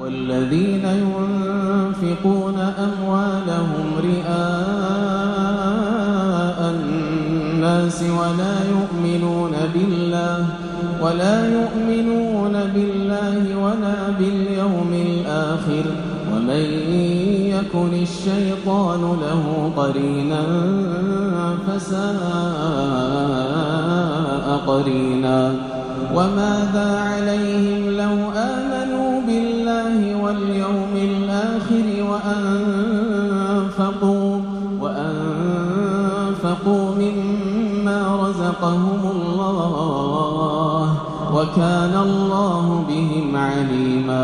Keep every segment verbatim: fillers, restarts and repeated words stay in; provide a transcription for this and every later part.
والذين ينفقون أموالهم رئاء الناس ولا يؤمنون بالله ولا يؤمنون بالله ولا باليوم الآخر ومن يكن الشيطان له قرينا فساء قرينا وماذا عليهم لو آمنوا بالله واليوم الآخر وأنفقوا وأنفقوا مما رزقهم الله وكان الله بهم عليما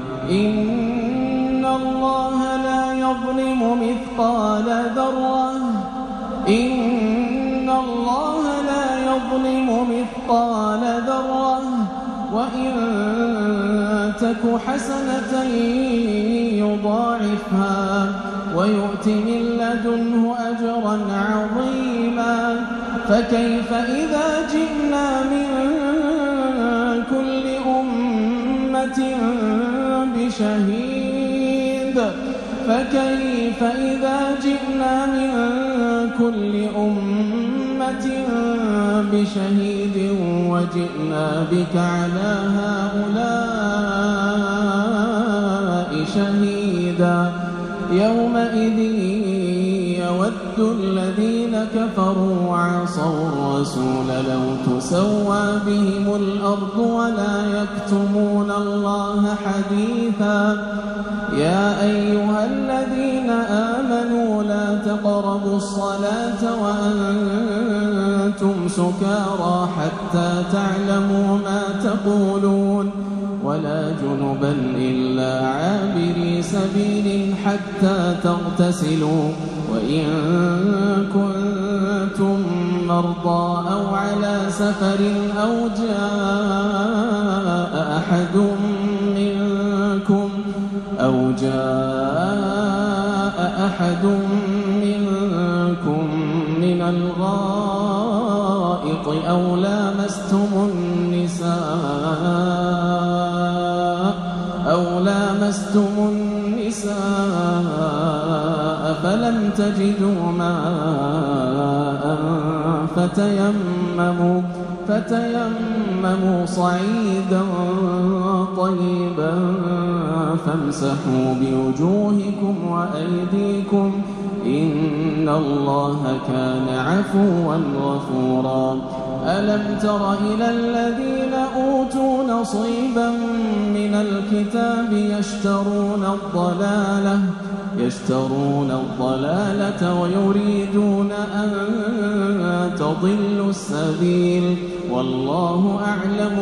إن الله لا يظلم مثقال ذرة إن الله لا يظلم مثقال ذرة وإن تك حسنة يضاعفها ويؤت من لدنه أجرا عظيما فكيف إذا جئنا من كل أمة بشهيد فكيف إذا جئنا من كل أمة بشهيد وجئنا بك على هؤلاء شهيدا يومئذ يود الذين كفروا وعصوا الرسول لو تسوى بهم الأرض ولا يكتمون الله حديثا يا أيها الذين آمنوا لا تقربوا الصلاة وأنتم سكارى حتى تعلموا ما تقولون ولا جنبا إلا عابري سبيل حتى تغتسلوا وإن كنتم مرضى أو على سفر أو جاء أحد منكم أو جاء أحد منكم من الغائط أو لامستم النساء أو لامستم النساء فلم تجدوا ماء فتيمموا فتيمموا صعيدا طيبا فامسحوا بوجوهكم وأيديكم إن الله كان عفوا غفورا ألم تر إلى الذين أوتوا نصيبا من الكتاب يشترون الضلالة يشترون الضلالة ويريدون أن تضلوا السبيل والله أعلم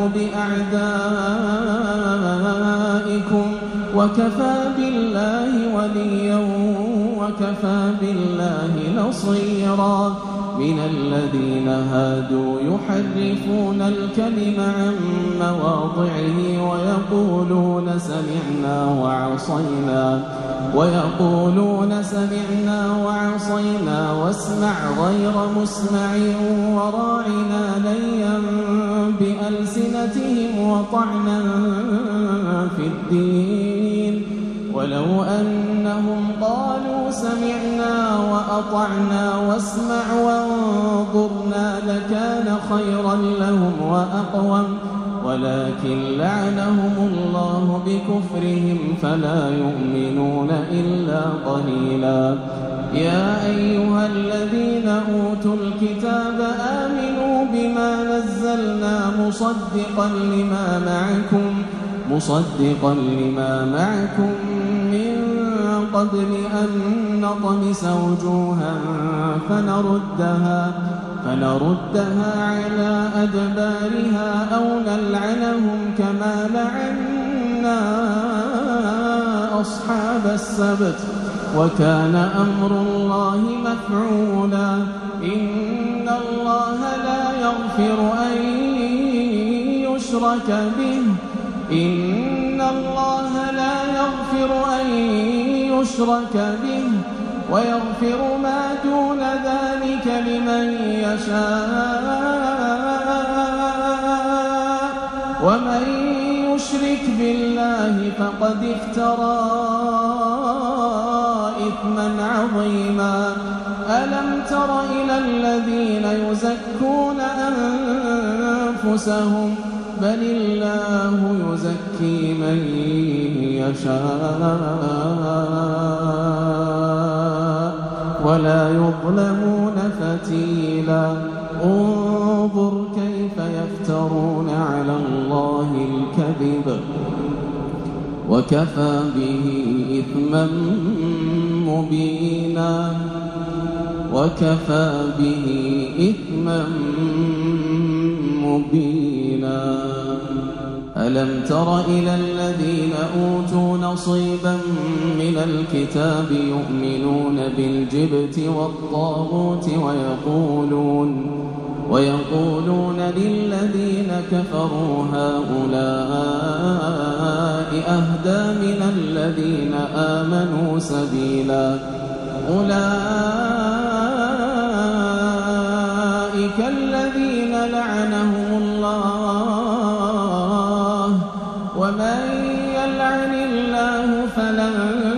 بأعدائكم وكفى بالله وليا وكفى بالله نصيرا من الذين هادوا يحرفون الكلم عن مواضعه ويقولون سمعنا وعصينا ويقولون سمعنا وعصينا واسمع غير مسمع وراعنا ليا بألسنتهم وطعنا في الدين ولو أنهم قالوا سمعنا وأطعنا واسمع وانظرنا لكان خيرا لهم وأقوم ولكن لعنهم الله بكفرهم فلا يؤمنون إلا قليلا يا أيها الذين أوتوا الكتاب آمنوا بما نزلنا مصدقا لما معكم مصدقا لما معكم من قبل أن نطمس وجوها فنردها فنردها على أدبارها أو نلعنهم كما لعنا أصحاب السبت وكان أمر الله مفعولا إن الله لا يغفر أن يشرك به إن الله لا يغفر أن يشرك به ويغفر ما دون ذلك لمن يشاء ومن يشرك بالله فقد افترى إثما عظيما ألم تر إلى الذين يزكون أنفسهم بل الله يزكي من يشاء ولا يظلمون فتيلا انظر كيف يفترون على الله الكذب وكفى به إثما مبينا وكفى به إثما مبينا ألم تر إلى الذين أوتوا نصيبا من الكتاب يؤمنون بالجبت والطاغوت ويقولون ويقولون للذين كفروا هؤلاء أهدى من الذين آمنوا سبيلا أولئك الذين لعنهم الله ومن يلعن الله فلن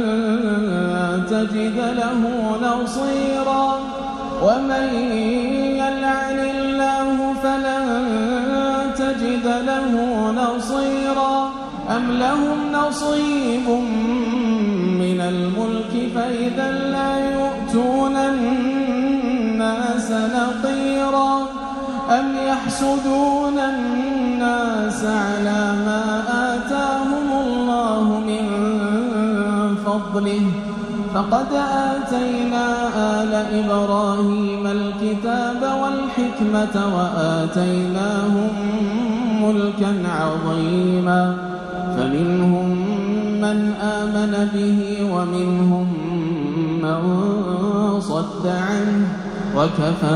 تجد له نصيرا ومن يلعن الله فلن تجد له نصيرا أم لهم نصيب من الملك فإذا لا يؤتون الناس نقيرا أم يحسدون الناس على ما آتاهم الله من فضله فقد آتينا آل إبراهيم الكتاب والحكمة وآتيناهم ملكا عظيما فمنهم من آمن به ومنهم من صد عنه وكفى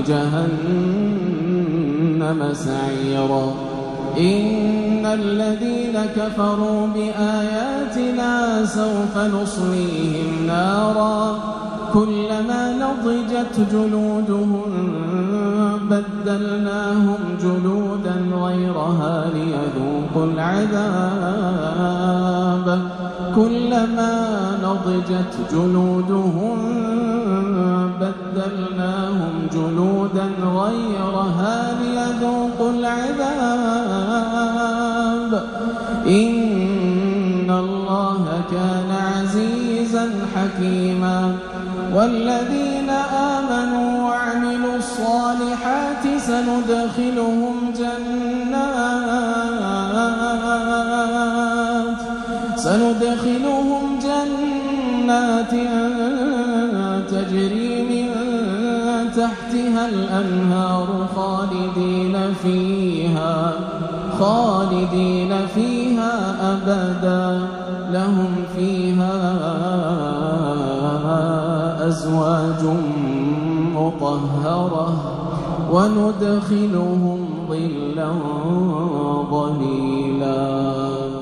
بجهنم سعيرا إن الذين كفروا بآياتنا سوف نصليهم نارا كلما نضجت جلودهم بدلناهم جلودا غيرها ليذوقوا العذاب كلما نضجت جلودهم بدلناهم جلودا غيرها ليذوقوا العذاب إن الله كان عزيزا حكيما والذين آمنوا وعملوا الصالحات سندخلهم جنات سندخلهم جنات تجري من تحتها الأنهار خالدين فيها خالدين فيها أبدا لهم فيها أزواج مطهرة وندخلهم ظلا ظليلا.